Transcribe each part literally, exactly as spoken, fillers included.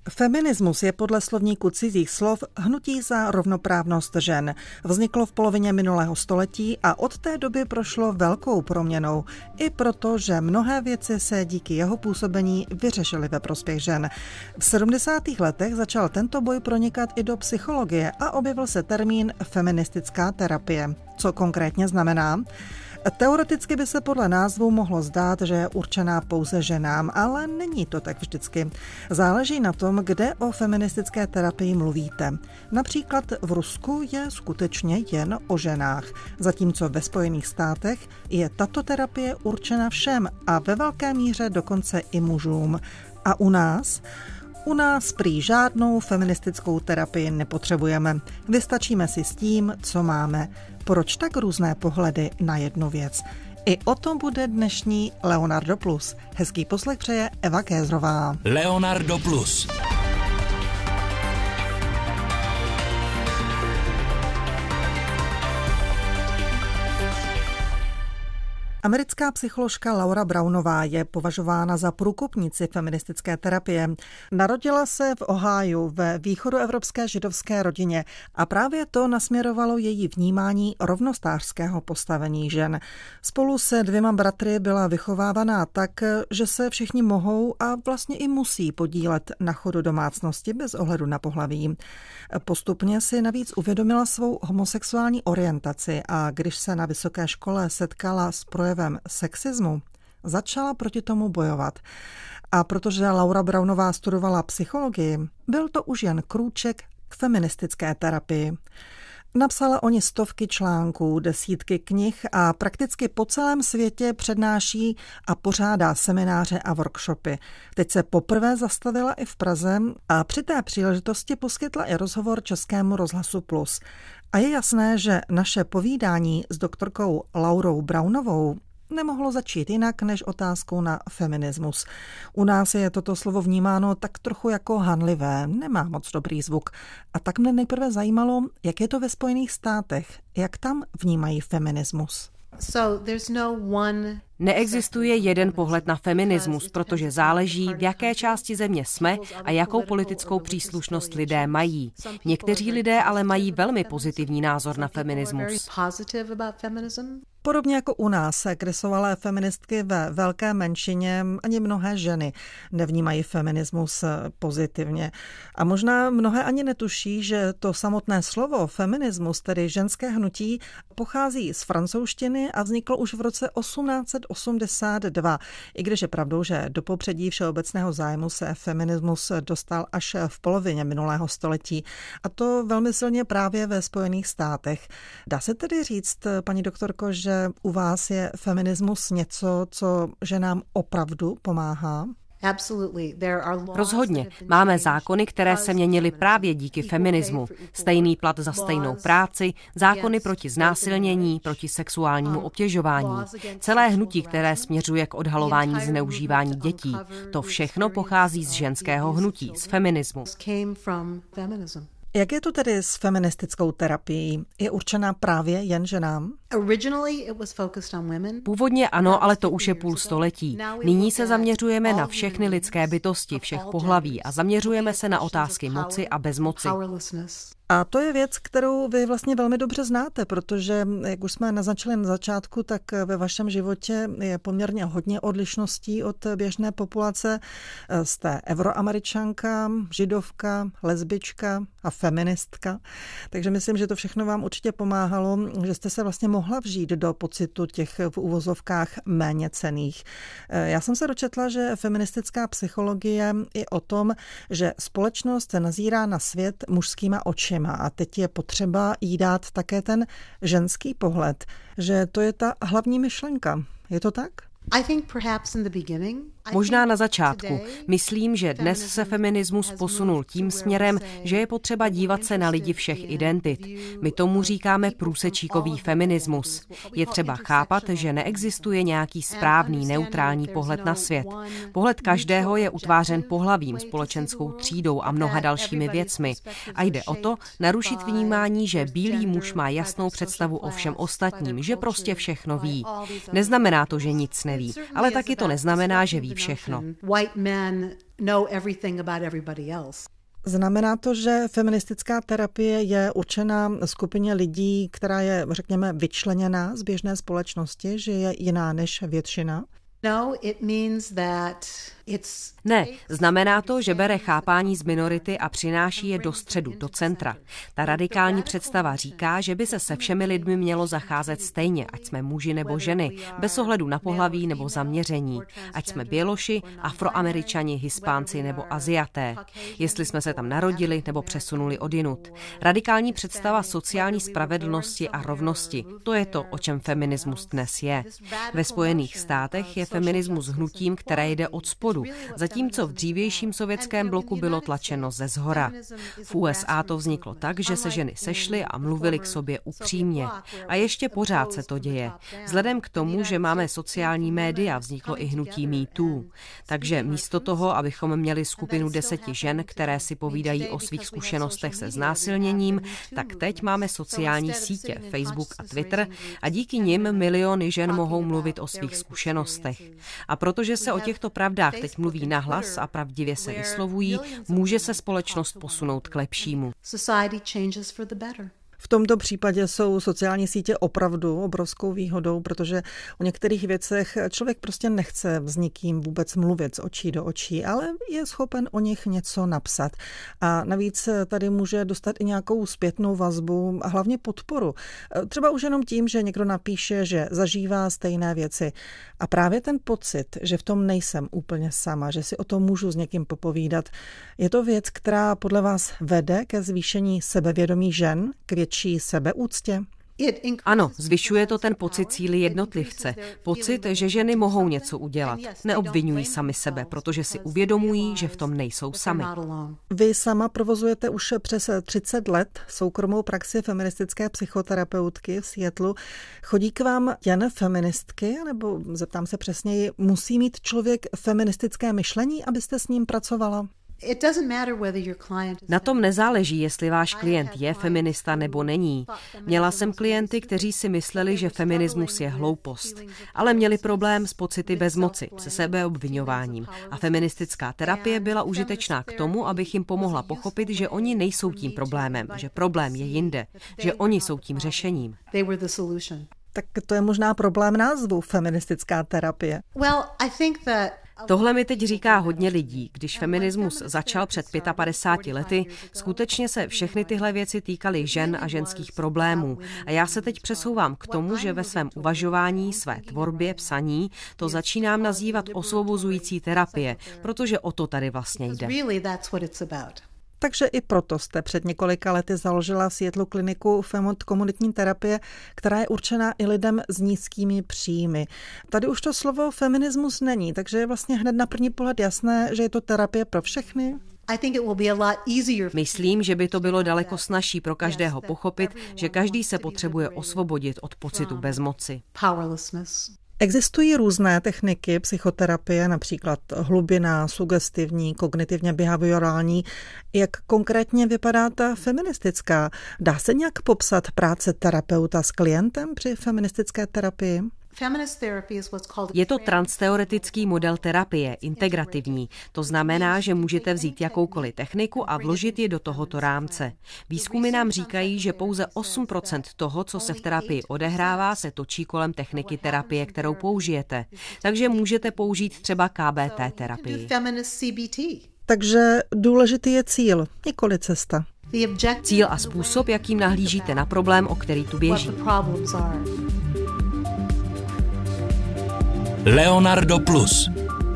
Feminismus je podle slovníku cizích slov hnutí za rovnoprávnost žen. Vzniklo v polovině minulého století a od té doby prošlo velkou proměnou. I proto, že mnohé věci se díky jeho působení vyřešily ve prospěch žen. V sedmdesátých letech začal tento boj pronikat i do psychologie a objevil se termín feministická terapie. Co konkrétně znamená? Teoreticky by se podle názvu mohlo zdát, že je určená pouze ženám, ale není to tak vždycky. Záleží na tom, kde o feministické terapii mluvíte. Například v Rusku je skutečně jen o ženách, zatímco ve Spojených státech je tato terapie určena všem a ve velké míře dokonce i mužům. A u nás? U nás prý žádnou feministickou terapii nepotřebujeme. Vystačíme si s tím, co máme. Proč tak různé pohledy na jednu věc? I o tom bude dnešní Leonardo Plus. Hezký poslech přeje Eva Kézrová. Leonardo Plus. Americká psycholožka Laura Brownová je považována za průkopnici feministické terapie. Narodila se v Ohiu ve východoevropské židovské rodině a právě to nasměrovalo její vnímání rovnostářského postavení žen. Spolu se dvěma bratry byla vychovávaná tak, že se všichni mohou a vlastně i musí podílet na chodu domácnosti bez ohledu na pohlaví. Postupně si navíc uvědomila svou homosexuální orientaci a když se na vysoké škole setkala s projevem sexismu, začala proti tomu bojovat. A protože Laura Brownová studovala psychologii, byl to už jen krůček k feministické terapii. Napsala o ní stovky článků, desítky knih a prakticky po celém světě přednáší a pořádá semináře a workshopy. Teď se poprvé zastavila i v Praze a při té příležitosti poskytla i rozhovor Českému rozhlasu Plus. A je jasné, že naše povídání s doktorkou Laurou Brownovou nemohlo začít jinak než otázkou na feminismus. U nás je toto slovo vnímáno tak trochu jako hanlivé, nemá moc dobrý zvuk. A tak mne nejprve zajímalo, jak je to ve Spojených státech, jak tam vnímají feminismus. Neexistuje jeden pohled na feminismus, protože záleží, v jaké části země jsme a jakou politickou příslušnost lidé mají. Někteří lidé ale mají velmi pozitivní názor na feminismus. Podobně jako u nás se kresovalé feministky ve velké menšině ani mnohé ženy nevnímají feminismus pozitivně. A možná mnohé ani netuší, že to samotné slovo feminismus, tedy ženské hnutí, pochází z francouzštiny a vzniklo už v roce osmnáct set osmdesát dva. I když je pravdou, že do popředí všeobecného zájmu se feminismus dostal až v polovině minulého století. A to velmi silně právě ve Spojených státech. Dá se tedy říct, paní doktorko, že u vás je feminismus něco, co ženám opravdu pomáhá? Rozhodně. Máme zákony, které se měnily právě díky feminismu. Stejný plat za stejnou práci, zákony proti znásilnění, proti sexuálnímu obtěžování. Celé hnutí, které směřuje k odhalování zneužívání dětí. To všechno pochází z ženského hnutí, z feminismu. Jak je to tedy s feministickou terapií? Je určená právě jen ženám? Původně ano, ale to už je půl století. Nyní se zaměřujeme na všechny lidské bytosti, všech pohlaví a zaměřujeme se na otázky moci a bezmoci. A to je věc, kterou vy vlastně velmi dobře znáte, protože, jak už jsme naznačili na začátku, tak ve vašem životě je poměrně hodně odlišností od běžné populace. Jste Evroameričanka, židovka, lesbička a feministka. Takže myslím, že to všechno vám určitě pomáhalo, že jste se vlastně mohla vžít do pocitu těch v uvozovkách méně cenných. Já jsem se dočetla, že feministická psychologie je o tom, že společnost se nazírá na svět mužskýma očima. A teď je potřeba jí dát také ten ženský pohled, že to je ta hlavní myšlenka. Je to tak? Možná na začátku. Myslím, že dnes se feminismus posunul tím směrem, že je potřeba dívat se na lidi všech identit. My tomu říkáme průsečíkový feminismus. Je třeba chápat, že neexistuje nějaký správný, neutrální pohled na svět. Pohled každého je utvářen pohlavím, společenskou třídou a mnoha dalšími věcmi. A jde o to narušit vnímání, že bílý muž má jasnou představu o všem ostatním, že prostě všechno ví. Neznamená to, že nic neví, ale taky to neznamená, že ví všechno. know everything about everybody else. Znamená to, že feministická terapie je určena skupině lidí, která je, řekněme, vyčleněná z běžné společnosti, že je jiná než většina? No, it means that it's... Ne, znamená to, že bere chápání z minority a přináší je do středu, do centra. Ta radikální představa říká, že by se se všemi lidmi mělo zacházet stejně, ať jsme muži nebo ženy, bez ohledu na pohlaví nebo zaměření, ať jsme Běloši, Afroameričani, Hispánci nebo Aziaté, jestli jsme se tam narodili nebo přesunuli odjinud. Radikální představa sociální spravedlnosti a rovnosti, to je to, o čem feminismus dnes je. Ve Spojených státech je feminismus hnutím, které jde od spodu, zatímco v dřívějším sovětském bloku bylo tlačeno ze zhora. V U S A to vzniklo tak, že se ženy sešly a mluvily k sobě upřímně. A ještě pořád se to děje. Vzhledem k tomu, že máme sociální média, vzniklo i hnutí Me Too. Takže místo toho, abychom měli skupinu deseti žen, které si povídají o svých zkušenostech se znásilněním, tak teď máme sociální sítě, Facebook a Twitter a díky nim miliony žen mohou mluvit o svých zkušenostech. A protože se o těchto pravdách teď mluví nahlas a pravdivě se vyslovují, může se společnost posunout k lepšímu. V tomto případě jsou sociální sítě opravdu obrovskou výhodou, protože o některých věcech člověk prostě nechce s nikým vůbec mluvit z očí do očí, ale je schopen o nich něco napsat. A navíc tady může dostat i nějakou zpětnou vazbu a hlavně podporu. Třeba už jenom tím, že někdo napíše, že zažívá stejné věci. A právě ten pocit, že v tom nejsem úplně sama, že si o tom můžu s někým popovídat, je to věc, která podle vás vede ke zvýšení sebevědomí žen, k větší sebeúctě? Ano, zvyšuje to ten pocit síly jednotlivce. Pocit, že ženy mohou něco udělat. Neobvinují sami sebe, protože si uvědomují, že v tom nejsou sami. Vy sama provozujete už přes třicet let soukromou praxi feministické psychoterapeutky v Seattlu. Chodí k vám jen feministky, nebo zeptám se přesněji, musí mít člověk feministické myšlení, abyste s ním pracovala? Na tom nezáleží, jestli váš klient je feminista nebo není. Měla jsem klienty, kteří si mysleli, že feminismus je hloupost, ale měli problém s pocity bezmoci, se sebeobviňováním. A feministická terapie byla užitečná k tomu, abych jim pomohla pochopit, že oni nejsou tím problémem, že problém je jinde, že oni jsou tím řešením. Tak to je možná problém názvu feministická terapie. Tohle mi teď říká hodně lidí. Když feminismus začal před padesát pěti lety, skutečně se všechny tyhle věci týkaly žen a ženských problémů. A já se teď přesouvám k tomu, že ve svém uvažování, své tvorbě, psaní, to začínám nazývat osvobozující terapie, protože o to tady vlastně jde. Takže i proto jste před několika lety založila v Seattlu kliniku Femot komunitní terapie, která je určená i lidem s nízkými příjmy. Tady už to slovo feminismus není, takže je vlastně hned na první pohled jasné, že je to terapie pro všechny. Myslím, že by to bylo daleko snazší pro každého pochopit, že každý se potřebuje osvobodit od pocitu bezmoci. Existují různé techniky psychoterapie, například hlubinná, sugestivní, kognitivně behaviorální. Jak konkrétně vypadá ta feministická? Dá se nějak popsat práce terapeuta s klientem při feministické terapii? Je to transteoretický model terapie, integrativní. To znamená, že můžete vzít jakoukoliv techniku a vložit ji do tohoto rámce. Výzkumy nám říkají, že pouze osm procent toho, co se v terapii odehrává, se točí kolem techniky terapie, kterou použijete. Takže můžete použít třeba K B T terapii. Takže důležitý je cíl, nikoli cesta. Cíl a způsob, jakým nahlížíte na problém, o který tu běží. Leonardo Plus.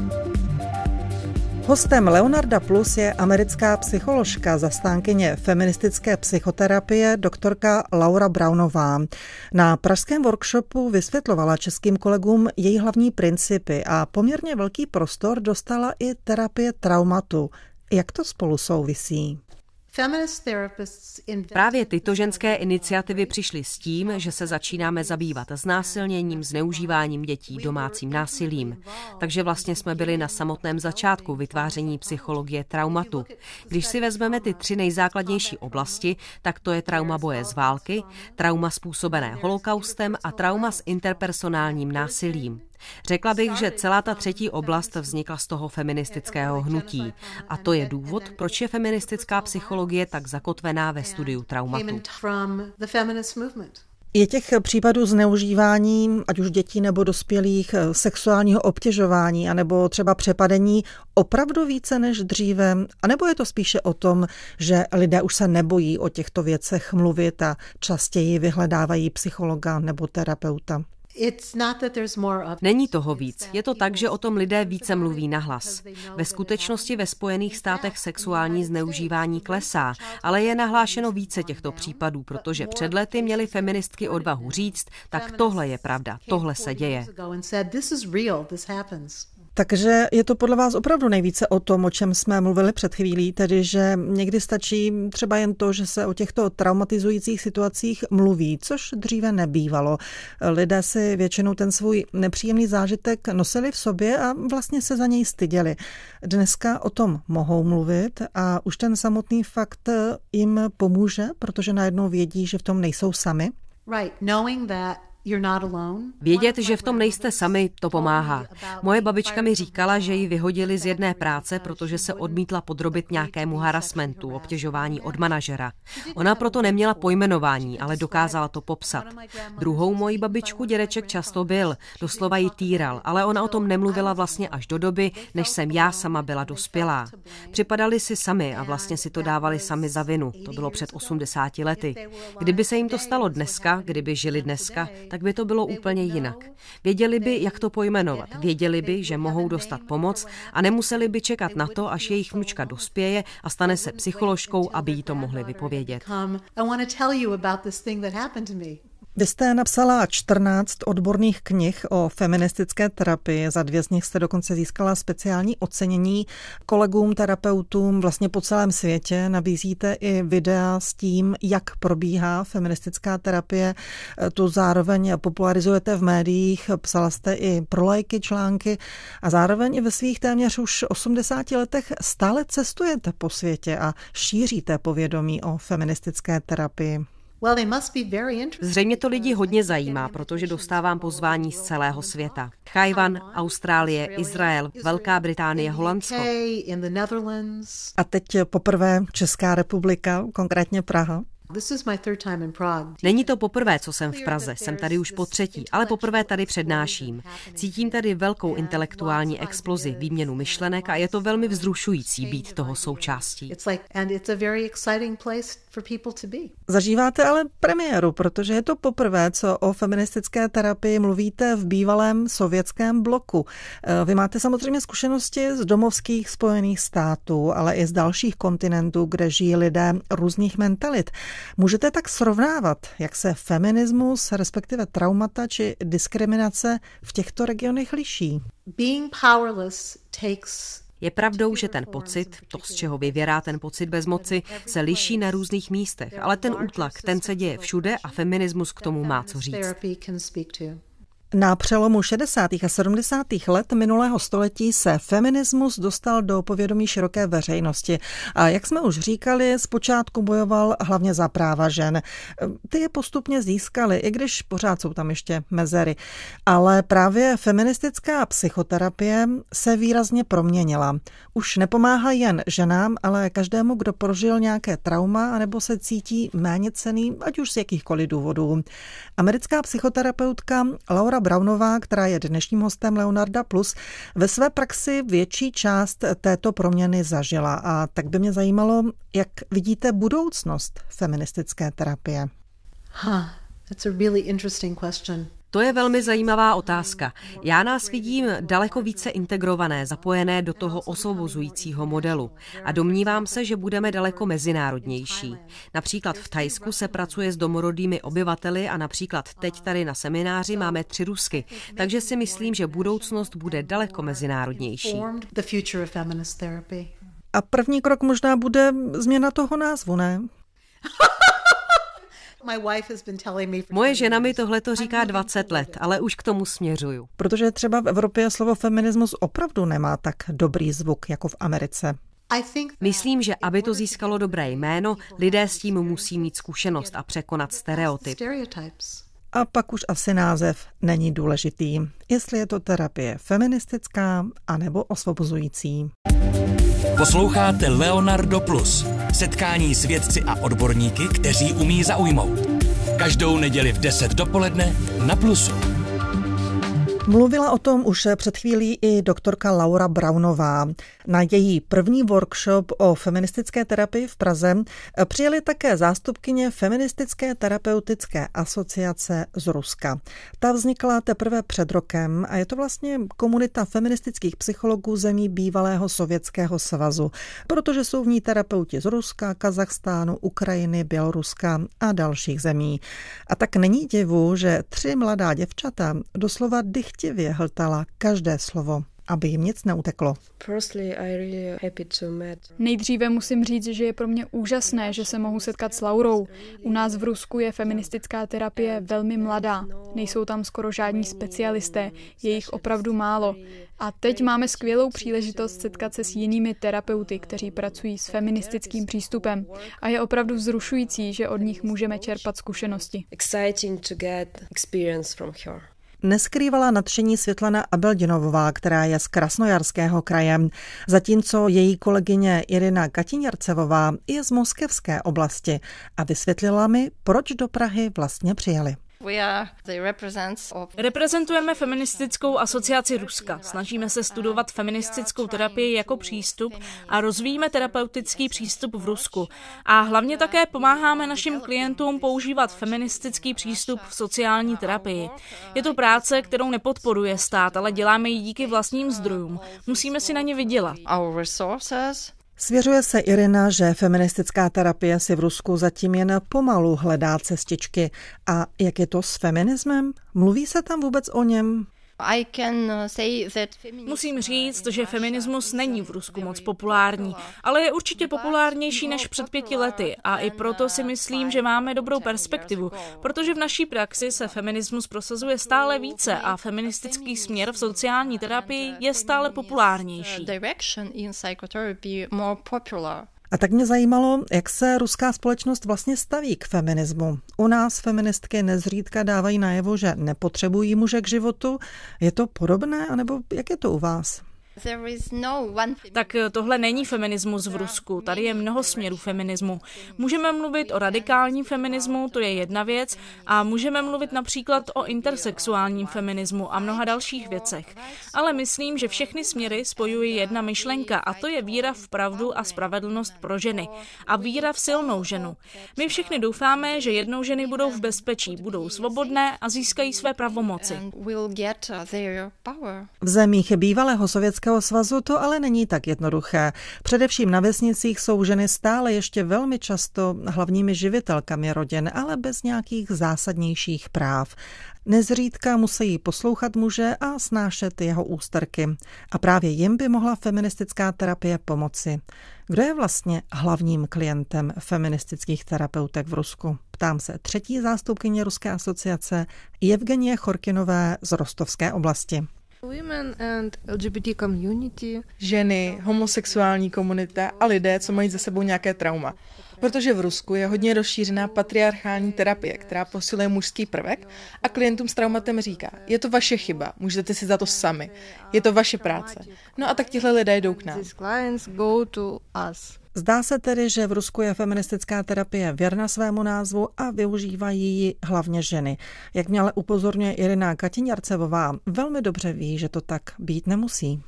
Hostem Leonarda Plus je americká psycholožka, zastánkyně feministické psychoterapie, doktorka Laura Brownová. Na pražském workshopu vysvětlovala českým kolegům její hlavní principy a poměrně velký prostor dostala i terapie traumatu. Jak to spolu souvisí? Právě tyto ženské iniciativy přišly s tím, že se začínáme zabývat znásilněním, zneužíváním dětí, domácím násilím. Takže vlastně jsme byli na samotném začátku vytváření psychologie traumatu. Když si vezmeme ty tři nejzákladnější oblasti, tak to je trauma boje z války, trauma způsobené holokaustem a trauma s interpersonálním násilím. Řekla bych, že celá ta třetí oblast vznikla z toho feministického hnutí. A to je důvod, proč je feministická psychologie tak zakotvená ve studiu traumatu. Je těch případů zneužívání, ať už dětí nebo dospělých, sexuálního obtěžování anebo třeba přepadení opravdu více než dříve? A nebo je to spíše o tom, že lidé už se nebojí o těchto věcech mluvit a častěji vyhledávají psychologa nebo terapeuta? Není toho víc. Je to tak, že o tom lidé více mluví nahlas. Ve skutečnosti ve Spojených státech sexuální zneužívání klesá, ale je nahlášeno více těchto případů, protože před lety měly feministky odvahu říct, tak tohle je pravda, tohle se děje. Takže je to podle vás opravdu nejvíce o tom, o čem jsme mluvili před chvílí, tedy že někdy stačí třeba jen to, že se o těchto traumatizujících situacích mluví, což dříve nebývalo. Lidé si většinou ten svůj nepříjemný zážitek nosili v sobě a vlastně se za něj styděli. Dneska o tom mohou mluvit a už ten samotný fakt jim pomůže, protože najednou vědí, že v tom nejsou sami. Right, knowing that Vědět, že v tom nejste sami, to pomáhá. Moje babička mi říkala, že ji vyhodili z jedné práce, protože se odmítla podrobit nějakému harasmentu, obtěžování od manažera. Ona proto neměla pojmenování, ale dokázala to popsat. Druhou mojí babičku dědeček často byl, doslova ji týral, ale ona o tom nemluvila vlastně až do doby, než jsem já sama byla dospělá. Připadali si sami a vlastně si to dávali sami za vinu. To bylo před osmdesáti lety. Kdyby se jim to stalo dneska, kdyby žili dneska, tak by to bylo úplně jinak. Věděli by, jak to pojmenovat. Věděli by, že mohou dostat pomoc a nemuseli by čekat na to, až jejich vnučka dospěje a stane se psycholožkou, aby jí to mohli vypovědět. Vy jste napsala čtrnáct odborných knih o feministické terapii, za dvě z nich jste dokonce získala speciální ocenění. Kolegům, terapeutům vlastně po celém světě nabízíte i videa s tím, jak probíhá feministická terapie. Tu zároveň popularizujete v médiích, psala jste i pro lajky články a zároveň i ve svých téměř už osmdesáti letech stále cestujete po světě a šíříte povědomí o feministické terapii. Zřejmě to lidi hodně zajímá, protože dostávám pozvání z celého světa. Tchaj-wan, Austrálie, Izrael, Velká Británie, Holandsko. A teď poprvé Česká republika, konkrétně Praha. Není to poprvé, co jsem v Praze, jsem tady už po třetí, ale poprvé tady přednáším. Cítím tady velkou intelektuální explozi, výměnu myšlenek a je to velmi vzrušující být toho součástí. Zažíváte ale premiéru, protože je to poprvé, co o feministické terapii mluvíte v bývalém sovětském bloku. Vy máte samozřejmě zkušenosti z domovských Spojených států, ale i z dalších kontinentů, kde žijí lidé různých mentalit. Můžete tak srovnávat, jak se feminismus, respektive traumata či diskriminace v těchto regionech liší? Being powerless takes Je pravdou, že ten pocit, to, z čeho vyvěrá ten pocit bezmoci, se liší na různých místech, ale ten útlak, ten se děje všude a feminismus k tomu má co říct. Na přelomu šedesátých a sedmdesátých let minulého století se feminismus dostal do povědomí široké veřejnosti. A jak jsme už říkali, zpočátku bojoval hlavně za práva žen. Ty je postupně získali, i když pořád jsou tam ještě mezery. Ale právě feministická psychoterapie se výrazně proměnila. Už nepomáhá jen ženám, ale každému, kdo prožil nějaké trauma anebo se cítí méněcenný, ať už z jakýchkoliv důvodů. Americká psychoterapeutka Laura Brownová, která je dnešním hostem Leonarda Plus, ve své praxi větší část této proměny zažila. A tak by mě zajímalo, jak vidíte budoucnost feministické terapie. Huh, that's a really interesting question. To je velmi zajímavá otázka. Já nás vidím daleko více integrované, zapojené do toho osvobozujícího modelu. A domnívám se, že budeme daleko mezinárodnější. Například v Thajsku se pracuje s domorodými obyvateli a například teď tady na semináři máme tři Rusky. Takže si myslím, že budoucnost bude daleko mezinárodnější. A první krok možná bude změna toho názvu, ne? Moje žena mi tohleto říká dvacet let, ale už k tomu směřuju. Protože třeba v Evropě slovo feminismus opravdu nemá tak dobrý zvuk jako v Americe. Myslím, že aby to získalo dobré jméno, lidé s tím musí mít zkušenost a překonat stereotyp. A pak už asi název není důležitý, jestli je to terapie feministická anebo osvobozující. Posloucháte Leonardo Plus, setkání s vědci a odborníky, kteří umí zaujmout. Každou neděli v deset dopoledne na Plusu. Mluvila o tom už před chvílí i doktorka Laura Braunová. Na její první workshop o feministické terapii v Praze přijeli také zástupkyně Feministické terapeutické asociace z Ruska. Ta vznikla teprve před rokem a je to vlastně komunita feministických psychologů zemí bývalého Sovětského svazu, protože jsou v ní terapeuti z Ruska, Kazachstánu, Ukrajiny, Běloruska a dalších zemí. A tak není divu, že tři mladá děvčata doslova dychtivě hltala každé slovo, aby jim nic neuteklo. Nejdříve musím říct, že je pro mě úžasné, že se mohu setkat s Laurou. U nás v Rusku je feministická terapie velmi mladá. Nejsou tam skoro žádní specialisté, je jich opravdu málo. A teď máme skvělou příležitost setkat se s jinými terapeuty, kteří pracují s feministickým přístupem. A je opravdu vzrušující, že od nich můžeme čerpat zkušenosti. Neskrývala nadšení Světlana Abeldinovová, která je z Krasnojarského kraje, zatímco její kolegyně Irina Katinjarcevová je z Moskevské oblasti a vysvětlila mi, proč do Prahy vlastně přijeli. Reprezentujeme feministickou asociaci Ruska. Snažíme se studovat feministickou terapii jako přístup a rozvíjíme terapeutický přístup v Rusku. A hlavně také pomáháme našim klientům používat feministický přístup v sociální terapii. Je to práce, kterou nepodporuje stát, ale děláme ji díky vlastním zdrojům. Musíme si na ně vydělat. Svěřuje se Irina, že feministická terapie si v Rusku zatím jen pomalu hledá cestičky. A jak je to s feminismem? Mluví se tam vůbec o něm? Musím říct, že feminismus není v Rusku moc populární, ale je určitě populárnější než před pěti lety a i proto si myslím, že máme dobrou perspektivu, protože v naší praxi se feminismus prosazuje stále více a feministický směr v sociální terapii je stále populárnější. A tak mě zajímalo, jak se ruská společnost vlastně staví k feminismu. U nás feministky nezřídka dávají najevo, že nepotřebují muže k životu. Je to podobné, anebo jak je to u vás? Tak tohle není feminismus v Rusku, tady je mnoho směrů feminismu. Můžeme mluvit o radikálním feminismu, to je jedna věc, a můžeme mluvit například o intersexuálním feminismu a mnoha dalších věcech. Ale myslím, že všechny směry spojuje jedna myšlenka a to je víra v pravdu a spravedlnost pro ženy. A víra v silnou ženu. My všechny doufáme, že jednou ženy budou v bezpečí, budou svobodné a získají své pravomoci. V zemích bývalého Sovětského svazu to ale není tak jednoduché. Především na vesnicích jsou ženy stále ještě velmi často hlavními živitelkami rodin, ale bez nějakých zásadnějších práv. Nezřídka musí poslouchat muže a snášet jeho ústerky. A právě jim by mohla feministická terapie pomoci. Kdo je vlastně hlavním klientem feministických terapeutek v Rusku? Ptám se třetí zástupkyně Ruské asociace Evgenie Chorkinové z Rostovské oblasti. Ženy, homosexuální komunita a lidé, co mají za sebou nějaké trauma. Protože v Rusku je hodně rozšířená patriarchální terapie, která posiluje mužský prvek a klientům s traumatem říká, je to vaše chyba, můžete si za to sami, je to vaše práce. No a tak tihle lidé jdou k nám. Zdá se tedy, že v Rusku je feministická terapie věrna svému názvu a využívají ji hlavně ženy. Jak mě ale upozorňuje Irina Katinjarcevová, velmi dobře ví, že to tak být nemusí.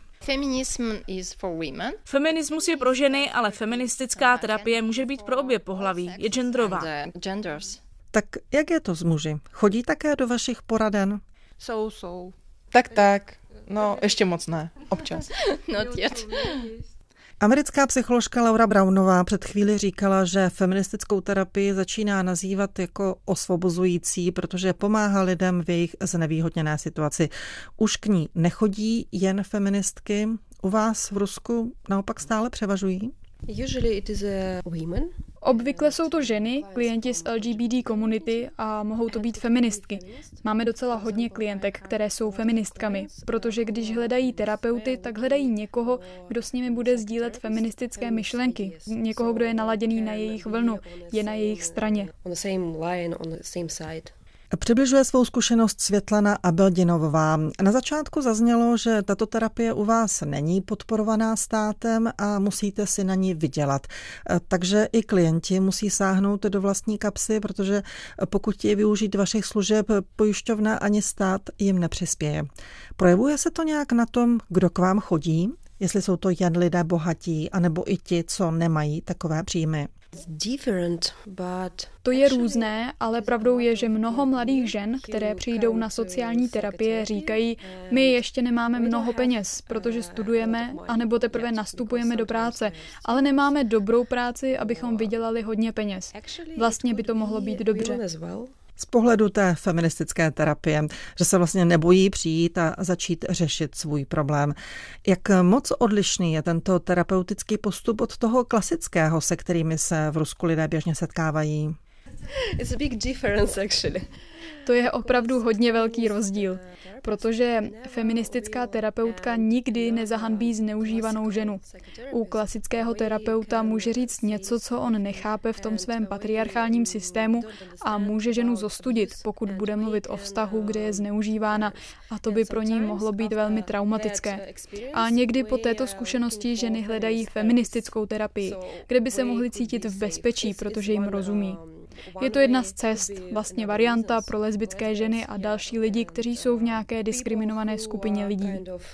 Feminismus je pro ženy, ale feministická terapie může být pro obě pohlaví, je genderová. Tak jak je to s muži? Chodí také do vašich poraden? Jsou, jsou. Tak, tak. No, ještě moc ne. Občas. Not yet. Americká psycholožka Laura Braunová před chvíli říkala, že feministickou terapii začíná nazývat jako osvobozující, protože pomáhá lidem v jejich znevýhodněné situaci. Už k ní nechodí jen feministky. U vás v Rusku naopak stále převažují? Usually it is a women. Obvykle jsou to ženy, klienti z L G B T komunity a mohou to být feministky. Máme docela hodně klientek, které jsou feministkami, protože když hledají terapeuty, tak hledají někoho, kdo s nimi bude sdílet feministické myšlenky, někoho, kdo je naladěný na jejich vlnu, je na jejich straně. Přibližuje svou zkušenost Světlana Abeldinovová. Na začátku zaznělo, že tato terapie u vás není podporovaná státem a musíte si na ní vydělat. Takže i klienti musí sáhnout do vlastní kapsy, protože pokud chtějí využít vašich služeb, pojišťovna ani stát jim nepřispěje. Projevuje se to nějak na tom, kdo k vám chodí? Jestli jsou to jen lidé bohatí, anebo i ti, co nemají takové příjmy? To je různé, ale pravdou je, že mnoho mladých žen, které přijdou na sociální terapie, říkají, my ještě nemáme mnoho peněz, protože studujeme, anebo teprve nastupujeme do práce, ale nemáme dobrou práci, abychom vydělali hodně peněz. Vlastně by to mohlo být dobře. Z pohledu té feministické terapie, že se vlastně nebojí přijít a začít řešit svůj problém. Jak moc odlišný je tento terapeutický postup od toho klasického, se kterými se v Rusku lidé běžně setkávají? It's a big difference actually. To je opravdu hodně velký rozdíl, protože feministická terapeutka nikdy nezahanbí zneužívanou ženu. U klasického terapeuta může říct něco, co on nechápe v tom svém patriarchálním systému a může ženu zostudit, pokud bude mluvit o vztahu, kde je zneužívána, a to by pro ní mohlo být velmi traumatické. A někdy po této zkušenosti ženy hledají feministickou terapii, kde by se mohly cítit v bezpečí, protože jim rozumí. Je to jedna z cest, vlastně varianta pro lesbické ženy a další lidi, kteří jsou v nějaké diskriminované skupině lidí.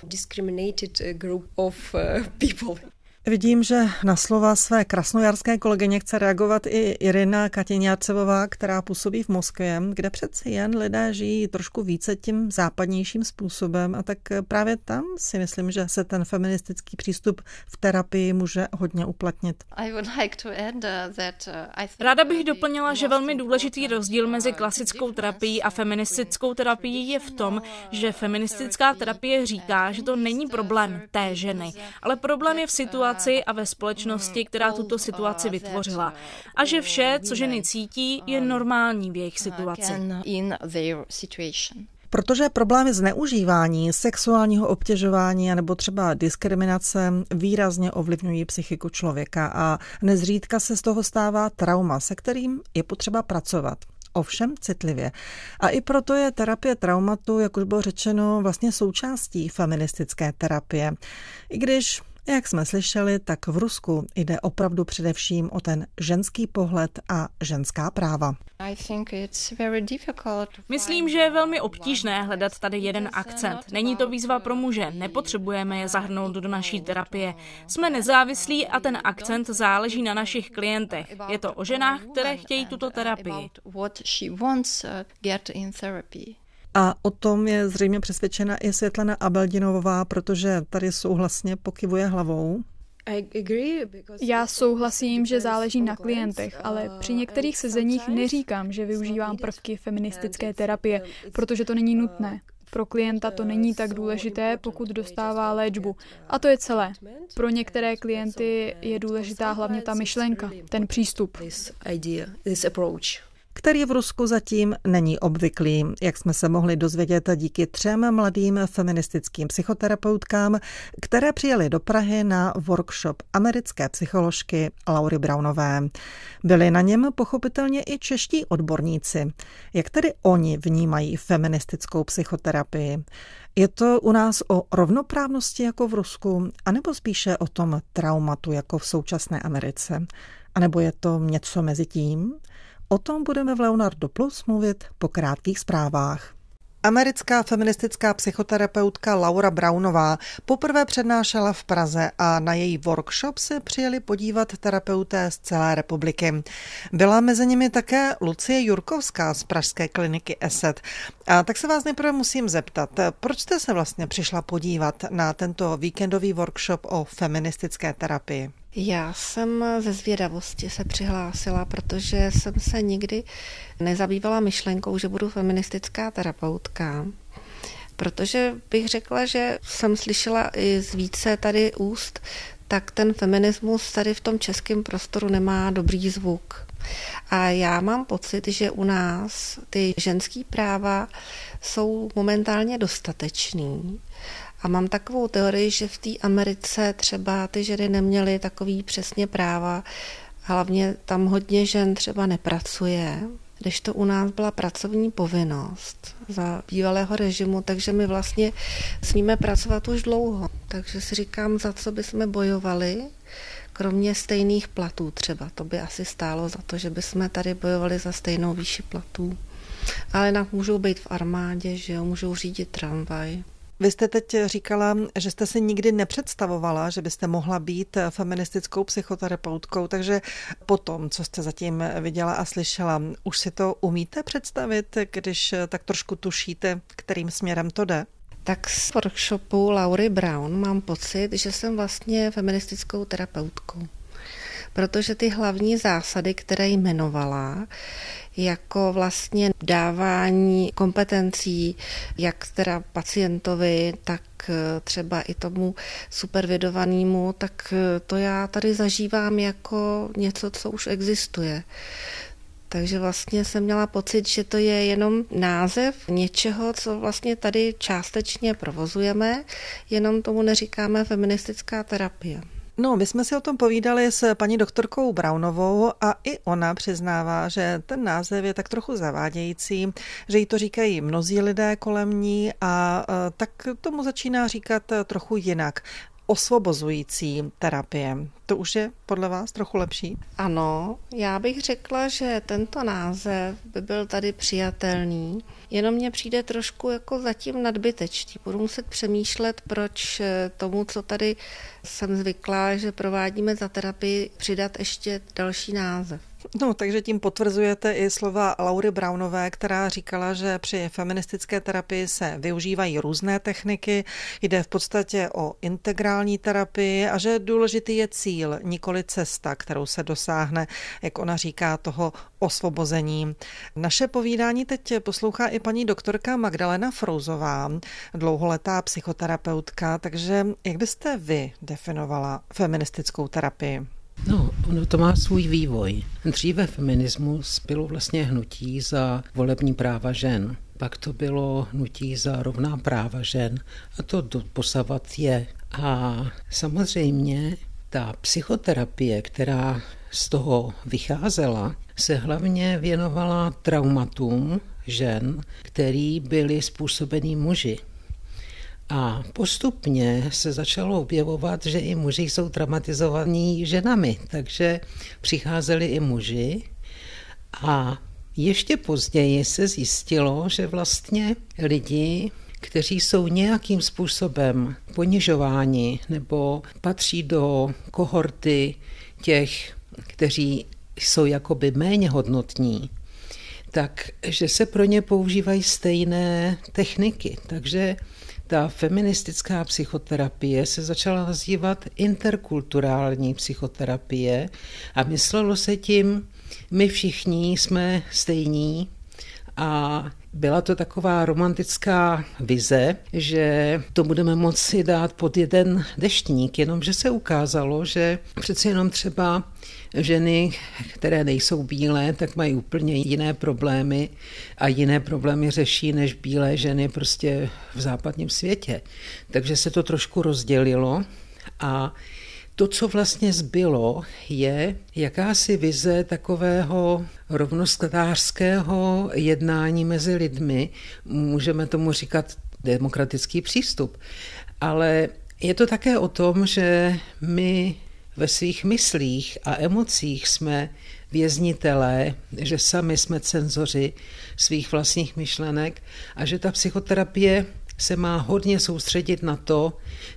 Vidím, že na slova své krasnojarské kolegyně chce reagovat i Irina Katěňárcevová, která působí v Moskvě, kde přeci jen lidé žijí trošku více tím západnějším způsobem, a tak právě tam si myslím, že se ten feministický přístup v terapii může hodně uplatnit. Ráda bych doplnila, že velmi důležitý rozdíl mezi klasickou terapií a feministickou terapií je v tom, že feministická terapie říká, že to není problém té ženy, ale problém je v situaci a ve společnosti, která tuto situaci vytvořila. A že vše, co ženy cítí, je normální v jejich situaci. Protože problémy zneužívání, sexuálního obtěžování nebo třeba diskriminace výrazně ovlivňují psychiku člověka a nezřídka se z toho stává trauma, se kterým je potřeba pracovat. Ovšem citlivě. A i proto je terapie traumatu, jak už bylo řečeno, vlastně součástí feministické terapie. I když, jak jsme slyšeli, tak v Rusku jde opravdu především o ten ženský pohled a ženská práva. Myslím, že je velmi obtížné hledat tady jeden akcent. Není to výzva pro muže, nepotřebujeme je zahrnout do naší terapie. Jsme nezávislí a ten akcent záleží na našich klientech. Je to o ženách, které chtějí tuto terapii. A o tom je zřejmě přesvědčena i Světlana Abeldinovová, protože tady souhlasně pokyvuje hlavou. Já souhlasím, že záleží na klientech, ale při některých sezeních neříkám, že využívám prvky feministické terapie, protože to není nutné. Pro klienta to není tak důležité, pokud dostává léčbu. A to je celé. Pro některé klienty je důležitá hlavně ta myšlenka, ten přístup. Který v Rusku zatím není obvyklý, jak jsme se mohli dozvědět díky třem mladým feministickým psychoterapeutkám, které přijeli do Prahy na workshop americké psycholožky Laury Brownové. Byli na něm pochopitelně i čeští odborníci. Jak tedy oni vnímají feministickou psychoterapii? Je to u nás o rovnoprávnosti jako v Rusku, anebo spíše o tom traumatu jako v současné Americe? A nebo je to něco mezi tím? O tom budeme v Leonardo Plus mluvit po krátkých zprávách. Americká feministická psychoterapeutka Laura Brownová poprvé přednášela v Praze a na její workshop se přijeli podívat terapeuté z celé republiky. Byla mezi nimi také Lucie Jurkovská z pražské kliniky ESET. A tak se vás nejprve musím zeptat, proč jste se vlastně přišla podívat na tento víkendový workshop o feministické terapii? Já jsem ze zvědavosti se přihlásila, protože jsem se nikdy nezabývala myšlenkou, že budu feministická terapeutka. Protože bych řekla, že jsem slyšela i z více tady úst, tak ten feminismus tady v tom českém prostoru nemá dobrý zvuk. A já mám pocit, že u nás ty ženský práva jsou momentálně dostatečný. A mám takovou teorii, že v té Americe třeba ty ženy neměly takový přesně práva. Hlavně tam hodně žen třeba nepracuje. když to u nás byla pracovní povinnost za bývalého režimu, takže my vlastně smíme pracovat už dlouho. Takže si říkám, za co bychom bojovali, kromě stejných platů třeba. To by asi stálo za to, že bychom tady bojovali za stejnou výši platů. Ale jinak můžou být v armádě, že jo, můžou řídit tramvaj. Vy jste teď říkala, že jste si nikdy nepředstavovala, že byste mohla být feministickou psychoterapeutkou, takže po tom, co jste zatím viděla a slyšela, už si to umíte představit, když tak trošku tušíte, kterým směrem to jde? Tak z workshopu Laury Brown mám pocit, že jsem vlastně feministickou terapeutkou. Protože ty hlavní zásady, které jmenovala, jako vlastně dávání kompetencí jak teda pacientovi, tak třeba i tomu supervidovanému, tak to já tady zažívám jako něco, co už existuje. Takže vlastně jsem měla pocit, že to je jenom název něčeho, co vlastně tady částečně provozujeme, jenom tomu neříkáme feministická terapie. No, my jsme si o tom povídali s paní doktorkou Brownovou a i ona přiznává, že ten název je tak trochu zavádějící, že jí to říkají mnozí lidé kolem ní a tak tomu začíná říkat trochu jinak. Osvobozující terapie. To už je podle vás trochu lepší? Ano, já bych řekla, že tento název by byl tady přijatelný, jenom mně přijde trošku jako zatím nadbytečný. Budu muset přemýšlet, proč tomu, co tady jsem zvyklá, že provádíme za terapii, přidat ještě další název. No, takže tím potvrzujete i slova Laury Brownové, která říkala, že při feministické terapii se využívají různé techniky, jde v podstatě o integrální terapii a že důležitý je cíl, nikoli cesta, kterou se dosáhne, jak ona říká, toho osvobození. Naše povídání teď poslouchá i paní doktorka Magdalena Frouzová, dlouholetá psychoterapeutka, takže jak byste vy definovala feministickou terapii? No, ono to má svůj vývoj. Dříve feminismus bylo vlastně hnutí za volební práva žen. Pak to bylo hnutí za rovná práva žen a to doposavat je. A samozřejmě ta psychoterapie, která z toho vycházela, se hlavně věnovala traumatům žen, který byly způsobený muži. A postupně se začalo objevovat, že i muži jsou traumatizovaní ženami, takže přicházeli i muži a ještě později se zjistilo, že vlastně lidi, kteří jsou nějakým způsobem ponižováni nebo patří do kohorty těch, kteří jsou jakoby méně hodnotní, takže se pro ně používají stejné techniky. Takže ta feministická psychoterapie se začala nazývat interkulturální psychoterapie a myslelo se tím, my všichni jsme stejní a byla to taková romantická vize, že to budeme moci dát pod jeden deštník, jenomže se ukázalo, že přeci jenom třeba ženy, které nejsou bílé, tak mají úplně jiné problémy a jiné problémy řeší než bílé ženy prostě v západním světě. Takže se to trošku rozdělilo a to, co vlastně zbylo, je jakási vize takového rovnostářského jednání mezi lidmi. Můžeme tomu říkat demokratický přístup. Ale je to také o tom, že my ve svých myslích a emocích jsme věznitelé, že sami jsme cenzoři svých vlastních myšlenek a že ta psychoterapie se má hodně soustředit na to,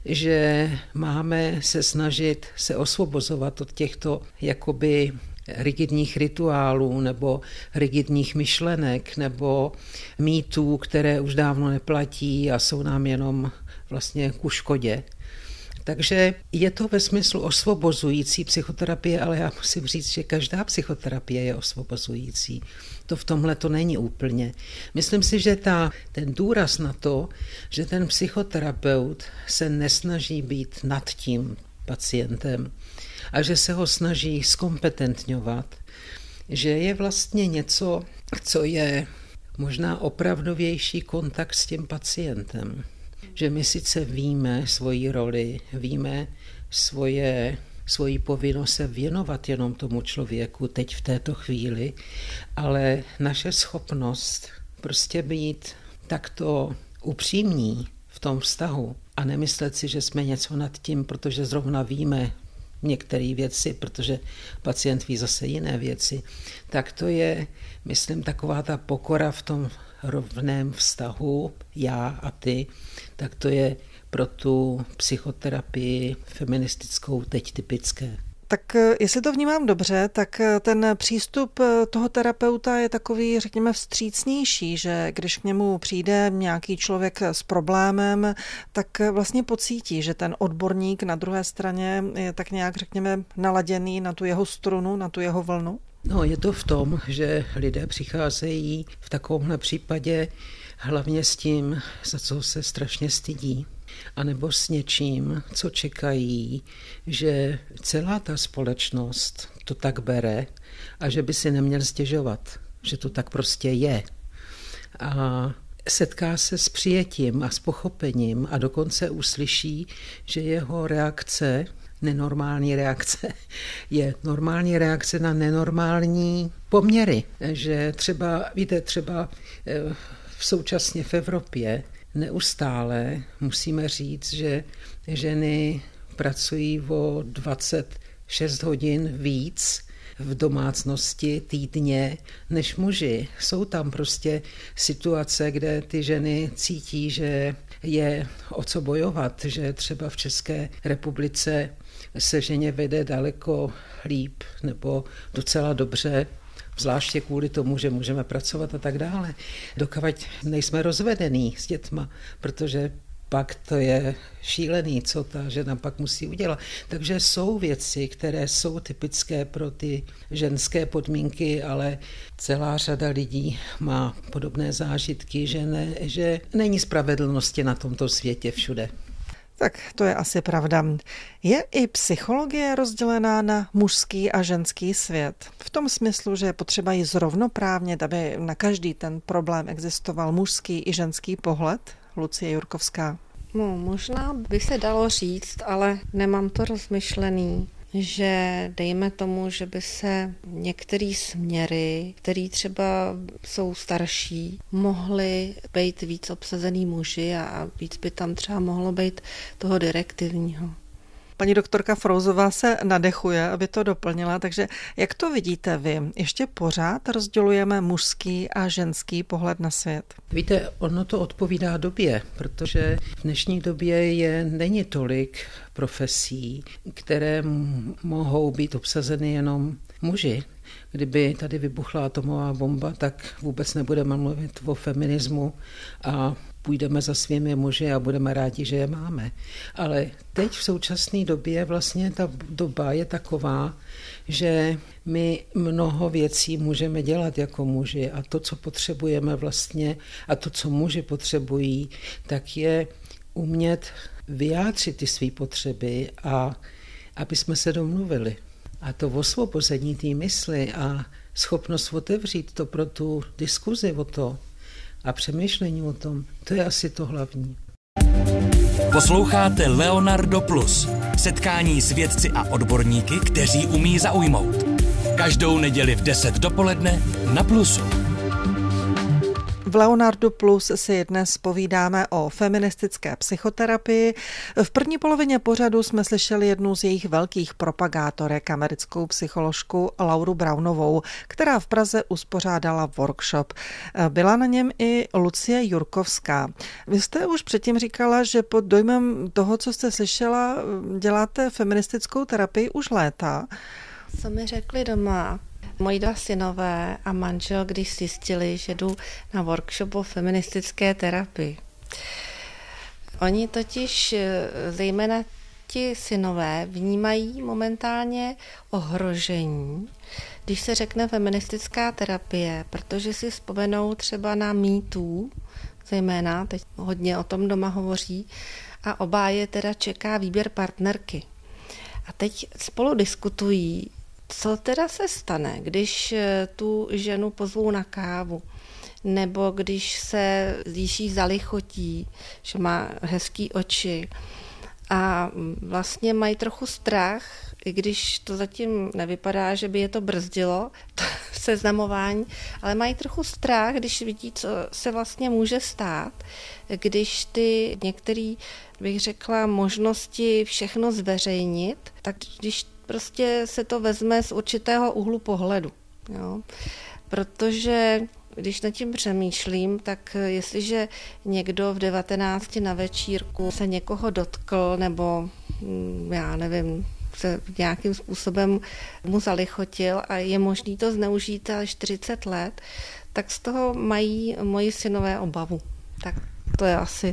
že máme se snažit se osvobozovat od těchto jakoby rigidních rituálů nebo rigidních myšlenek nebo mýtů, které už dávno neplatí a jsou nám jenom vlastně ku škodě. Takže je to ve smyslu osvobozující psychoterapie, ale já musím říct, že každá psychoterapie je osvobozující. To v tomhle to není úplně. Myslím si, že ta, ten důraz na to, že ten psychoterapeut se nesnaží být nad tím pacientem a že se ho snaží zkompetentňovat, že je vlastně něco, co je možná opravdovější kontakt s tím pacientem. Že my sice víme svoji roli, víme svoje svoji povinnost se věnovat jenom tomu člověku teď v této chvíli, ale naše schopnost prostě být takto upřímní v tom vztahu a nemyslet si, že jsme něco nad tím, protože zrovna víme některé věci, protože pacient ví zase jiné věci, tak to je, myslím, taková ta pokora v tom rovném vztahu, já a ty, tak to je pro tu psychoterapii feministickou teď typické. Tak jestli to vnímám dobře, tak ten přístup toho terapeuta je takový, řekněme, vstřícnější, že když k němu přijde nějaký člověk s problémem, tak vlastně pocítí, že ten odborník na druhé straně je tak nějak, řekněme, naladěný na tu jeho strunu, na tu jeho vlnu. No, je to v tom, že lidé přicházejí v takovémhle případě hlavně s tím, za co se strašně stydí, anebo s něčím, co čekají, že celá ta společnost to tak bere a že by si neměl stěžovat, že to tak prostě je. A setká se s přijetím a s pochopením a dokonce uslyší, že jeho reakce, nenormální reakce, je normální reakce na nenormální poměry. Že třeba, víte, třeba v současně v Evropě neustále musíme říct, že ženy pracují o dvacet šest hodin víc v domácnosti týdně než muži. Jsou tam prostě situace, kde ty ženy cítí, že je o co bojovat, že třeba v České republice se ženě vede daleko líp nebo docela dobře, zvláště kvůli tomu, že můžeme pracovat a tak dále. Dokud nejsme rozvedení s dětma, protože pak to je šílený, co ta žena pak musí udělat. Takže jsou věci, které jsou typické pro ty ženské podmínky, ale celá řada lidí má podobné zážitky, že, ne, že není spravedlnosti na tomto světě všude. Tak to je asi pravda. Je i psychologie rozdělená na mužský a ženský svět? V tom smyslu, že je potřeba ji zrovnoprávnit, aby na každý ten problém existoval mužský i ženský pohled? Lucie Jurkovská. No, možná by se dalo říct, ale nemám to rozmyšlený, že dejme tomu, že by se některé směry, které třeba jsou starší, mohly být víc obsazený muži a víc by tam třeba mohlo být toho direktivního. Paní doktorka Frouzová se nadechuje, aby to doplnila, takže jak to vidíte vy? Ještě pořád rozdělujeme mužský a ženský pohled na svět? Víte, ono to odpovídá době, protože v dnešní době je není tolik profesí, které mohou být obsazeny jenom muži. Kdyby tady vybuchla atomová bomba, tak vůbec nebudeme mluvit o feminismu a půjdeme za svými muži a budeme rádi, že je máme. Ale teď v současné době vlastně ta doba je taková, že my mnoho věcí můžeme dělat jako muži a to, co potřebujeme vlastně a to, co muži potřebují, tak je umět vyjádřit ty své potřeby a aby jsme se domluvili. A to osvobození té mysli a schopnost otevřít to pro tu diskuzi o to a přemýšlení o tom, to je asi to hlavní. Posloucháte Leonardo Plus, setkání s vědci a odborníky, kteří umí zaujmout. Každou neděli v deset dopoledne na Plusu. V Leonardo Plus si dnes povídáme o feministické psychoterapii. V první polovině pořadu jsme slyšeli jednu z jejich velkých propagátorek, americkou psycholožku Lauru Brownovou, která v Praze uspořádala workshop. Byla na něm i Lucie Jurkovská. Vy jste už předtím říkala, že pod dojmem toho, co jste slyšela, děláte feministickou terapii už léta. Co mi řekli doma moji dva synové a manžel, když zjistili, že jdu na workshop o feministické terapii. Oni totiž, zejména ti synové, vnímají momentálně ohrožení, když se řekne feministická terapie, protože si vzpomenou třeba na Me Too, zejména, teď hodně o tom doma hovoří, a oba je teda čeká výběr partnerky. A teď spolu diskutují, co teda se stane, když tu ženu pozvou na kávu, nebo když se zvýší zalichotí, že má hezký oči a vlastně mají trochu strach, i když to zatím nevypadá, že by je to brzdilo, to seznamování, ale mají trochu strach, když vidí, co se vlastně může stát, když ty některé, bych řekla, možnosti všechno zveřejnit, tak když prostě se to vezme z určitého úhlu pohledu. Jo? Protože když nad tím přemýšlím, tak jestliže někdo v devatenácti na večírku se někoho dotkl nebo já nevím, se nějakým způsobem mu zalichotil a je možný to zneužít ale čtyřicet let, tak z toho mají moji synové obavu. Tak to je asi,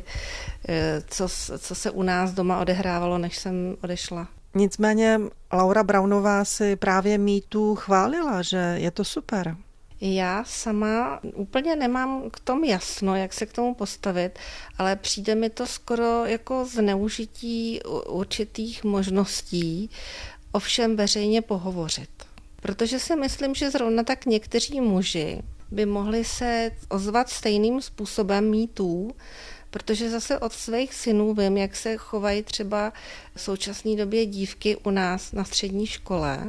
co, co se u nás doma odehrávalo, než jsem odešla. Nicméně Laura Brownová si právě mýtu chválila, že je to super. Já sama úplně nemám k tomu jasno, jak se k tomu postavit, ale přijde mi to skoro jako zneužití určitých možností o všem veřejně pohovořit. Protože si myslím, že zrovna tak někteří muži by mohli se ozvat stejným způsobem mýtů, protože zase od svých synů vím, jak se chovají třeba v současné době dívky u nás na střední škole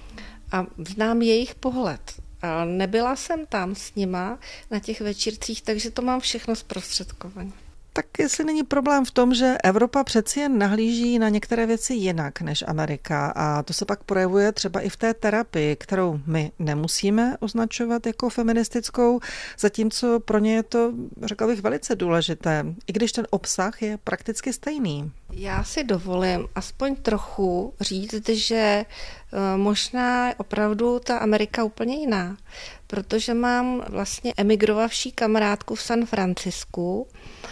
a znám jejich pohled. A nebyla jsem tam s nima na těch večírcích, takže to mám všechno zprostředkované. Tak jestli není problém v tom, že Evropa přeci jen nahlíží na některé věci jinak než Amerika a to se pak projevuje třeba i v té terapii, kterou my nemusíme označovat jako feministickou, zatímco pro ně je to, řekla bych, velice důležité, i když ten obsah je prakticky stejný. Já si dovolím aspoň trochu říct, že možná opravdu ta Amerika úplně jiná, protože mám vlastně emigrovavší kamarádku v San Francisku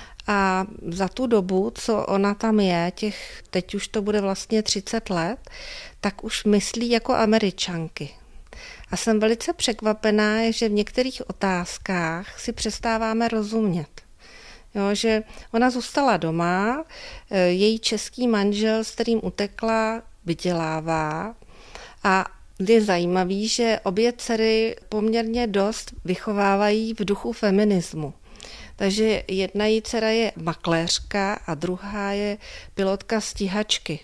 a za tu dobu, co ona tam je, těch, teď už to bude vlastně třicet let, tak už myslí jako Američanky. A jsem velice překvapená, že v některých otázkách si přestáváme rozumět. Jo, že ona zůstala doma, její český manžel, s kterým utekla, vydělává a je zajímavý, že obě dcery poměrně dost vychovávají v duchu feminismu. Takže jedna její dcera je makléřka a druhá je pilotka stíhačky.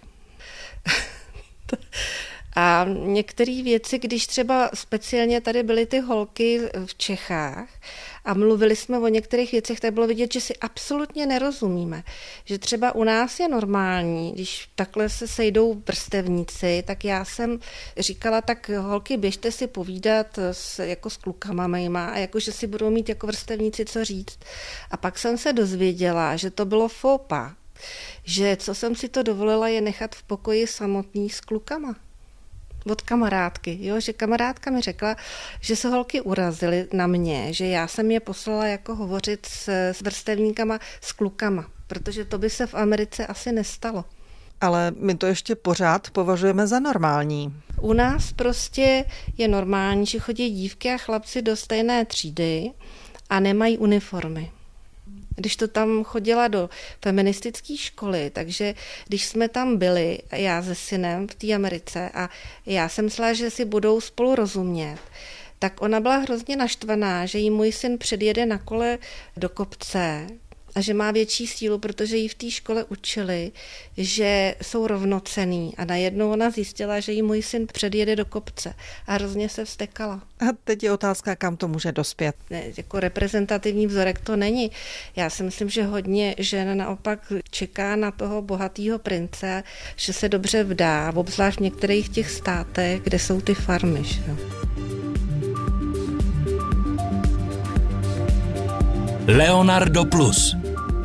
A některé věci, když třeba speciálně tady byly ty holky v Čechách a mluvili jsme o některých věcech, tak bylo vidět, že si absolutně nerozumíme. Že třeba u nás je normální, když takhle se sejdou vrstevníci, tak já jsem říkala, tak holky, běžte si povídat s, jako s klukama mejma a jako, že si budou mít jako vrstevníci co říct. A pak jsem se dozvěděla, že to bylo faux pas, že co jsem si to dovolila je nechat v pokoji samotný s klukama. Od kamarádky, jo, že kamarádka mi řekla, že se holky urazily na mě, že já jsem je poslala jako hovořit s, s vrstevníkama, s klukama, protože to by se v Americe asi nestalo. Ale my to ještě pořád považujeme za normální. U nás prostě je normální, že chodí dívky a chlapci do stejné třídy a nemají uniformy. Když to tam chodila do feministické školy, takže když jsme tam byli, já se synem v té Americe a já jsem myslela, že si budou spolu rozumět, tak ona byla hrozně naštvaná, že jí můj syn předjede na kole do kopce a že má větší sílu, protože jí v té škole učili, že jsou rovnocenný a najednou ona zjistila, že jí můj syn předjede do kopce a hrozně se vztekala. A teď je otázka, kam to může dospět. Ne, jako reprezentativní vzorek to není. Já si myslím, že hodně žen naopak čeká na toho bohatého prince, že se dobře vdá, obzvlášť v některých těch státech, kde jsou ty farmy. Že? Leonardo Plus.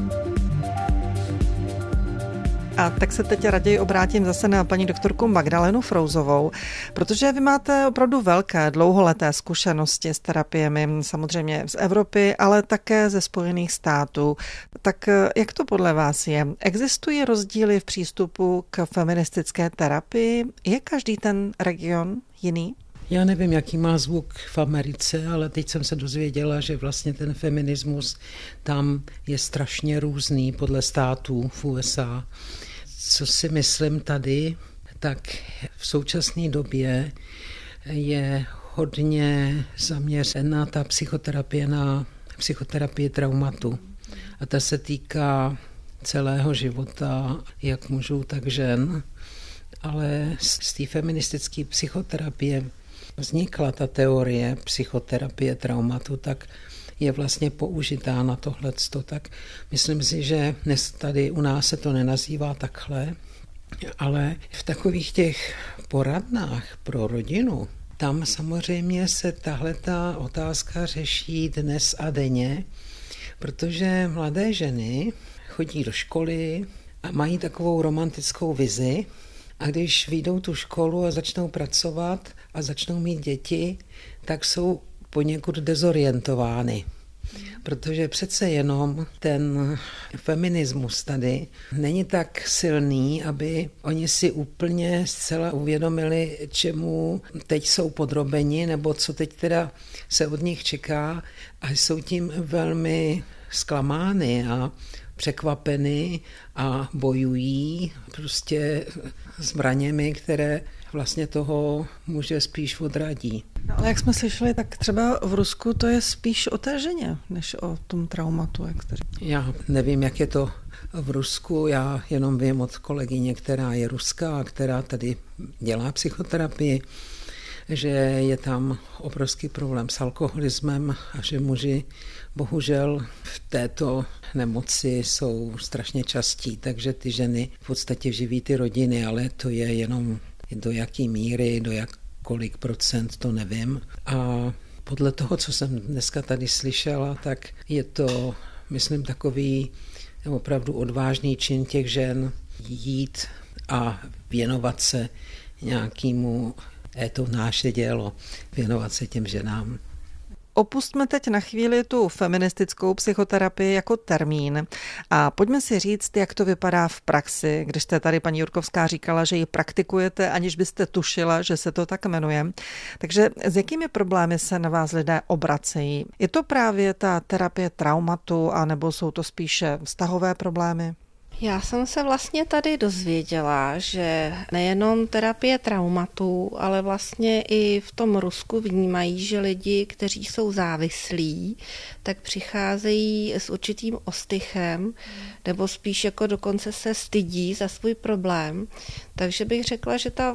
A tak se teď raději obrátím zase na paní doktorku Magdalenu Frouzovou, protože vy máte opravdu velké, dlouholeté zkušenosti s terapiemi, samozřejmě z Evropy, ale také ze Spojených států. Tak jak to podle vás je? Existují rozdíly v přístupu k feministické terapii? Je každý ten region jiný? Já nevím, jaký má zvuk v Americe, ale teď jsem se dozvěděla, že vlastně ten feminismus tam je strašně různý podle států v U S A. Co si myslím tady, tak v současné době je hodně zaměřená ta psychoterapie na psychoterapii traumatu. A ta se týká celého života, jak mužů, tak žen. Ale z té feministické psychoterapie vznikla ta teorie psychoterapie traumatu, tak je vlastně použitá na tohleto. Tak myslím si, že dnes tady u nás se to nenazývá takhle, ale v takových těch poradnách pro rodinu, tam samozřejmě se tahleta otázka řeší dnes a denně, protože mladé ženy chodí do školy a mají takovou romantickou vizi a když vyjdou tu školu a začnou pracovat a začnou mít děti, tak jsou poněkud dezorientovány. Protože přece jenom ten feminismus tady není tak silný, aby oni si úplně zcela uvědomili, čemu teď jsou podrobeni, nebo co teď teda se od nich čeká a jsou tím velmi zklamány a překvapeny a bojují prostě zbraněmi, které vlastně toho muže spíš odradí. No, ale jak jsme slyšeli, tak třeba v Rusku to je spíš o té ženě, než o tom traumatu, jak jste říkali. Já nevím, jak je to v Rusku, já jenom vím od kolegyně, která je ruská a která tady dělá psychoterapii, že je tam obrovský problém s alkoholismem a že muži bohužel v této nemoci jsou strašně častí, takže ty ženy v podstatě živí ty rodiny, ale to je jenom do jaký míry, do jak kolik procent, to nevím. A podle toho, co jsem dneska tady slyšela, tak je to, myslím, takový opravdu odvážný čin těch žen jít a věnovat se nějakému, je to naše dělo, věnovat se těm ženám. Opustme teď na chvíli tu feministickou psychoterapii jako termín a pojďme si říct, jak to vypadá v praxi, když jste tady, paní Jurkovská, říkala, že ji praktikujete, aniž byste tušila, že se to tak jmenuje. Takže s jakými problémy se na vás lidé obracejí? Je to právě ta terapie traumatu, anebo jsou to spíše vztahové problémy? Já jsem se vlastně tady dozvěděla, že nejenom terapie traumatu, ale vlastně i v tom Rusku vnímají, že lidi, kteří jsou závislí, tak přicházejí s určitým ostychem, nebo spíš jako dokonce se stydí za svůj problém. Takže bych řekla, že ta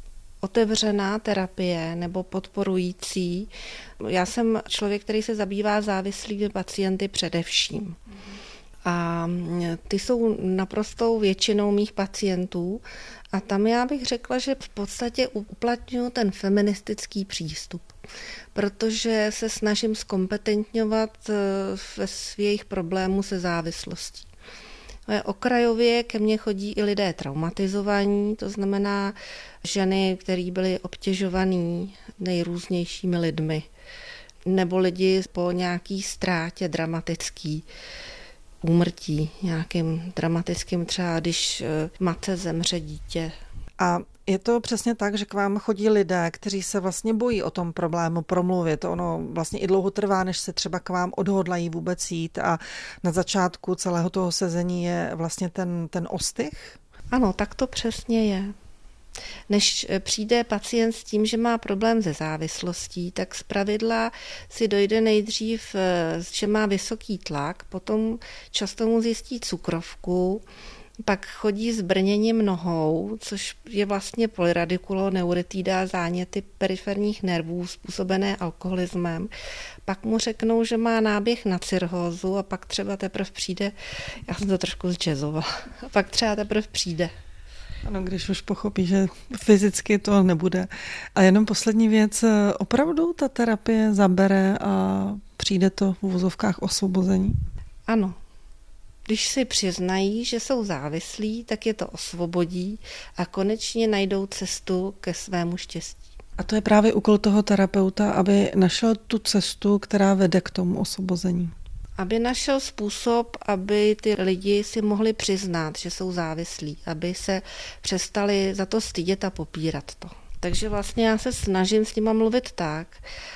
otevřená terapie nebo podporující, já jsem člověk, který se zabývá závislými pacienty především. A ty jsou naprostou většinou mých pacientů a tam já bych řekla, že v podstatě uplatňuji ten feministický přístup, protože se snažím zkompetentňovat ve svých problémů se závislostí. Okrajově ke mně chodí i lidé traumatizovaní, to znamená ženy, které byly obtěžovaný nejrůznějšími lidmi, nebo lidi po nějaký ztrátě dramatický, úmrtí, nějakým dramatickým, třeba když matce zemře dítě. A je to přesně tak, že k vám chodí lidé, kteří se vlastně bojí o tom problému promluvit. Ono vlastně i dlouho trvá, než se třeba k vám odhodlají vůbec jít a na začátku celého toho sezení je vlastně ten, ten ostych? Ano, tak to přesně je. Než přijde pacient s tím, že má problém se závislostí, tak zpravidla si dojde nejdřív, že má vysoký tlak, potom často mu zjistí cukrovku, pak chodí s brněním nohou, což je vlastně polyradikuloneuritida, záněty periferních nervů způsobené alkoholismem. Pak mu řeknou, že má náběh na cirhózu a pak třeba teprve přijde, já jsem to trošku zjazzovala, a pak třeba teprve přijde. Ano, když už pochopí, že fyzicky to nebude. A jenom poslední věc, opravdu ta terapie zabere a přijde to v uvozovkách osvobození? Ano. Když si přiznají, že jsou závislí, tak je to osvobodí a konečně najdou cestu ke svému štěstí. A to je právě úkol toho terapeuta, aby našel tu cestu, která vede k tomu osvobození. Aby našel způsob, aby ty lidi si mohli přiznat, že jsou závislí, aby se přestali za to stydět a popírat to. Takže vlastně já se snažím s nima mluvit tak,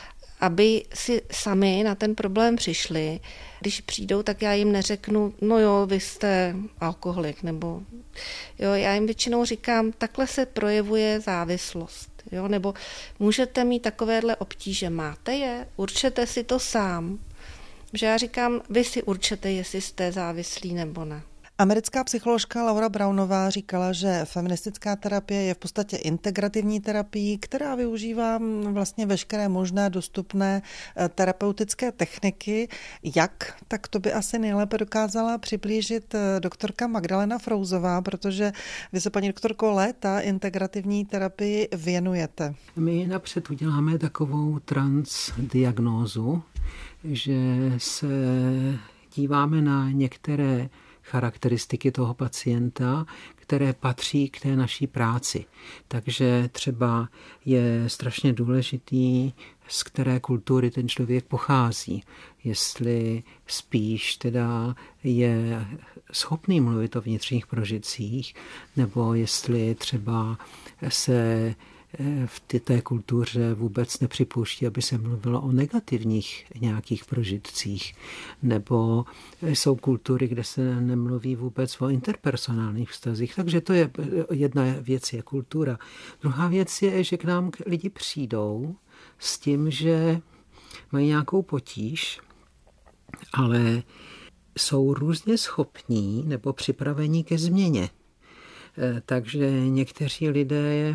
aby si sami na ten problém přišli. Když přijdou, tak já jim neřeknu, no jo, vy jste alkoholik, nebo jo, já jim většinou říkám, takhle se projevuje závislost, jo, nebo můžete mít takovéhle obtíže, máte je, určete si to sám. Že já říkám, vy si určete, jestli jste závislí nebo ne. Americká psycholožka Laura Brownová říkala, že feministická terapie je v podstatě integrativní terapií, která využívá vlastně veškeré možné dostupné terapeutické techniky. Jak? Tak to by asi nejlépe dokázala přiblížit doktorka Magdalena Frouzová, protože vy se, paní doktorko, léta integrativní terapii věnujete. My napřed uděláme takovou transdiagnózu, že se díváme na některé charakteristiky toho pacienta, které patří k té naší práci. Takže třeba je strašně důležitý, z které kultury ten člověk pochází. Jestli spíš teda je schopný mluvit o vnitřních prožitcích, nebo jestli třeba se v té kultuře vůbec nepřipouští, aby se mluvilo o negativních nějakých prožitcích. Nebo jsou kultury, kde se nemluví vůbec o interpersonálních vztazích. Takže to je jedna věc, je kultura. Druhá věc je, že k nám lidi přijdou s tím, že mají nějakou potíž, ale jsou různě schopní nebo připravení ke změně. Takže někteří lidé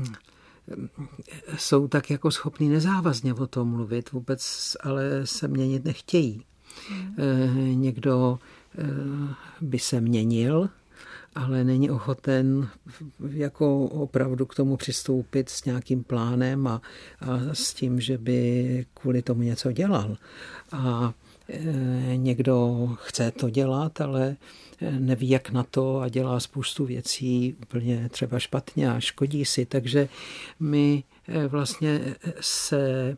jsou tak jako schopní nezávazně o tom mluvit, vůbec ale se měnit nechtějí. Hmm. Někdo by se měnil, ale není ochoten jako opravdu k tomu přistoupit s nějakým plánem a, a s tím, že by kvůli tomu něco dělal. A někdo chce to dělat, ale neví, jak na to a dělá spoustu věcí úplně třeba špatně a škodí si. Takže my vlastně se,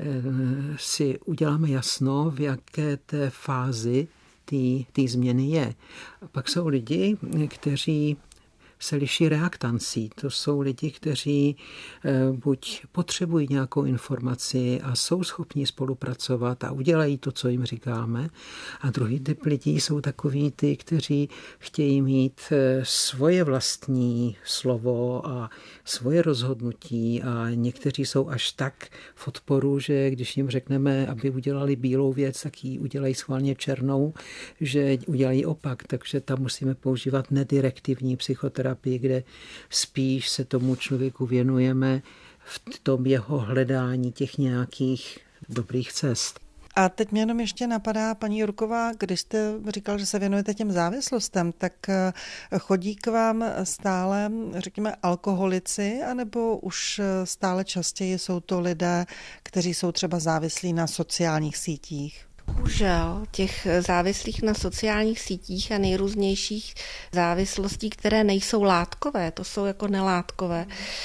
si uděláme jasno, v jaké té fázi té změny je. A pak jsou lidi, kteří se liší reaktancí. To jsou lidi, kteří buď potřebují nějakou informaci a jsou schopni spolupracovat a udělají to, co jim říkáme. A druhý typ lidí jsou takoví ty, kteří chtějí mít svoje vlastní slovo a svoje rozhodnutí a někteří jsou až tak v odporu, že když jim řekneme, aby udělali bílou věc, tak ji udělají schválně černou, že udělají opak. Takže tam musíme používat nedirektivní psychoterapii, kde spíš se tomu člověku věnujeme v tom jeho hledání těch nějakých dobrých cest. A teď mě jenom ještě napadá, paní Jurková, když jste říkal, že se věnujete těm závislostem, tak chodí k vám stále, řekněme, alkoholici, anebo už stále častěji jsou to lidé, kteří jsou třeba závislí na sociálních sítích? Bohužel těch závislých na sociálních sítích a nejrůznějších závislostí, které nejsou látkové, to jsou jako nelátkové,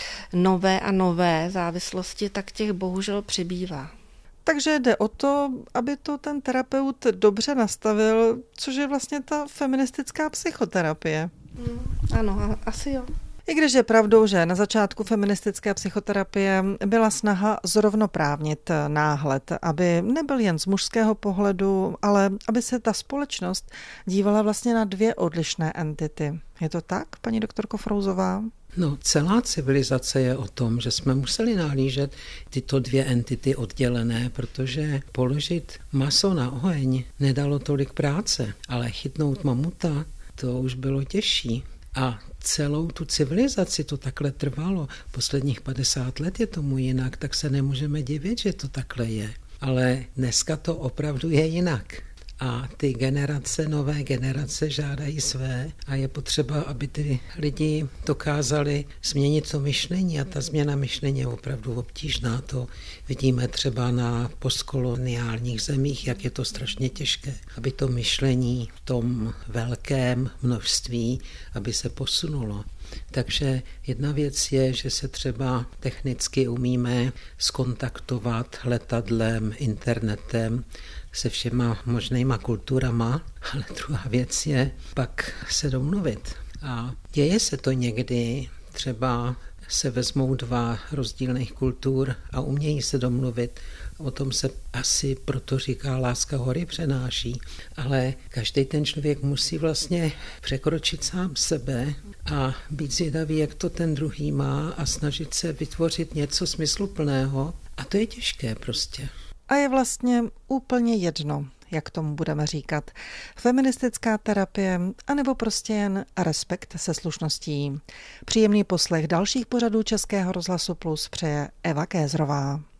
nové a nové závislosti, tak těch bohužel přibývá. Takže jde o to, aby to ten terapeut dobře nastavil, což je vlastně ta feministická psychoterapie. Hmm, ano, asi jo. I když je pravdou, že na začátku feministické psychoterapie byla snaha zrovnoprávnit náhled, aby nebyl jen z mužského pohledu, ale aby se ta společnost dívala vlastně na dvě odlišné entity. Je to tak, paní doktorko Frouzová? No, celá civilizace je o tom, že jsme museli nahlížet tyto dvě entity oddělené, protože položit maso na oheň nedalo tolik práce, ale chytnout mamuta, to už bylo těžší. A celou tu civilizaci to takhle trvalo. Posledních padesát let je tomu jinak, tak se nemůžeme divit, že to takhle je. Ale dneska to opravdu je jinak. A ty generace, nové generace žádají své a je potřeba, aby ty lidi dokázali změnit to myšlení a ta změna myšlení je opravdu obtížná. To vidíme třeba na postkoloniálních zemích, jak je to strašně těžké, aby to myšlení v tom velkém množství, aby se posunulo. Takže jedna věc je, že se třeba technicky umíme skontaktovat letadlem, internetem, se všema možnýma kulturama, ale druhá věc je pak se domluvit. A děje se to někdy, třeba se vezmou dva rozdílných kultur a umějí se domluvit. O tom se asi proto říká láska hory přenáší, ale každý ten člověk musí vlastně překročit sám sebe a být zvědavý, jak to ten druhý má a snažit se vytvořit něco smysluplného. A to je těžké prostě. A je vlastně úplně jedno, jak tomu budeme říkat. Feministická terapie, anebo prostě jen respekt se slušností. Příjemný poslech dalších pořadů Českého rozhlasu Plus přeje Eva Kézrová.